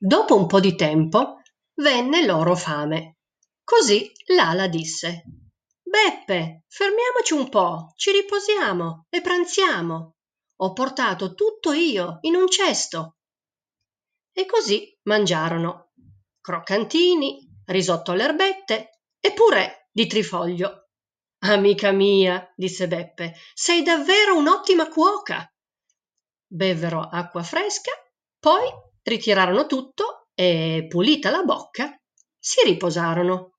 Dopo un po' di tempo venne loro fame. Così Lala disse: Beppe, fermiamoci un po', ci riposiamo e pranziamo. Ho portato tutto io in un cesto. E così mangiarono croccantini, risotto alle erbette e purè di trifoglio. Amica mia, disse Beppe, sei davvero un'ottima cuoca. Bevvero acqua fresca, poi ritirarono tutto e, pulita la bocca, si riposarono.